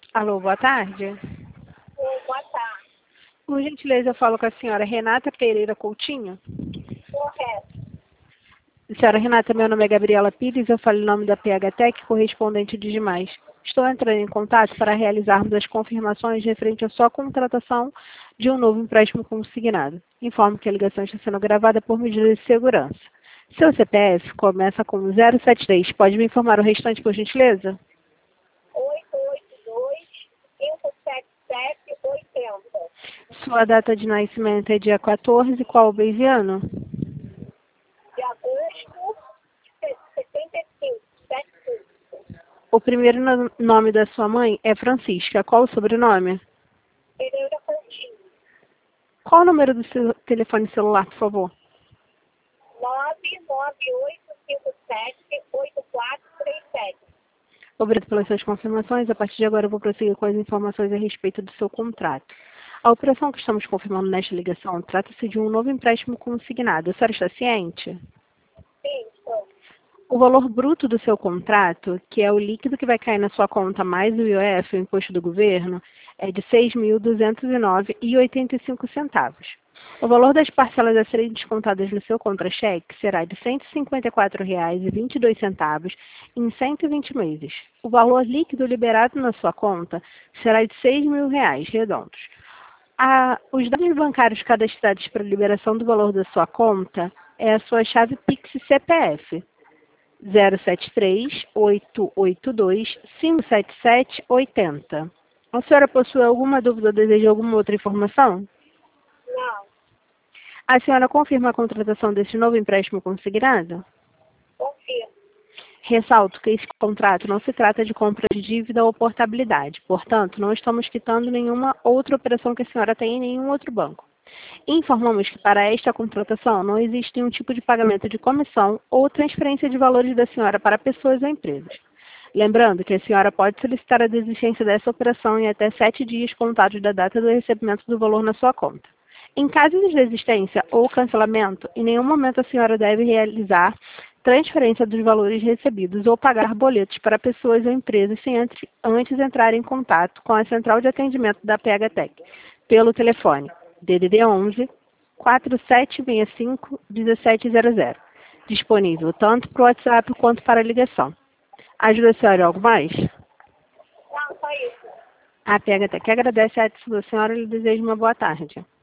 Alô, boa tarde. Boa tarde. Por gentileza, eu falo com a senhora Renata Pereira Coutinho. Correto. Senhora Renata, meu nome é Gabriela Pires, eu falo em nome da PHTEC, correspondente de demais. Estou entrando em contato para realizarmos as confirmações referente à sua contratação de um novo empréstimo consignado. Informo que a ligação está sendo gravada por medidas de segurança. Seu CPF começa com 073. Pode me informar o restante, por gentileza? 882-577-80. Sua data de nascimento é dia 14, qual mês e ano? De agosto de 75. 75. O primeiro nome da sua mãe é Francisca. Qual o sobrenome? Pereira Coutinho. Qual o número do seu telefone celular, por favor? 99857-8437. Obrigado pelas suas confirmações. A partir de agora eu vou prosseguir com as informações a respeito do seu contrato. A operação que estamos confirmando nesta ligação trata-se de um novo empréstimo consignado. A senhora está ciente? Sim, estou. O valor bruto do seu contrato, que é o líquido que vai cair na sua conta mais o IOF, o imposto do governo, é de R$ 6.209,85. O valor das parcelas a serem descontadas no seu contra-cheque será de R$ 154,22 em 120 meses. O valor líquido liberado na sua conta será de R$ 6.000 redondos. Os dados bancários cadastrados para liberação do valor da sua conta é a sua chave Pix CPF 073-882-577-80. A senhora possui alguma dúvida ou deseja alguma outra informação? Não. A senhora confirma a contratação desse novo empréstimo consignado? Confirmo. Ressalto que esse contrato não se trata de compra de dívida ou portabilidade. Portanto, não estamos quitando nenhuma outra operação que a senhora tem em nenhum outro banco. Informamos que para esta contratação não existe nenhum tipo de pagamento de comissão ou transferência de valores da senhora para pessoas ou empresas. Lembrando que a senhora pode solicitar a desistência dessa operação em até 7 dias contados da data do recebimento do valor na sua conta. Em caso de desistência ou cancelamento, em nenhum momento a senhora deve realizar transferência dos valores recebidos ou pagar boletos para pessoas ou empresas sem antes entrar em contato com a central de atendimento da PHTEC pelo telefone DDD 11 4765 1700, disponível tanto para o WhatsApp quanto para a ligação. Ajuda a senhora em algo mais? Não, só isso. A PHTEC agradece a atenção da senhora e lhe deseja uma boa tarde.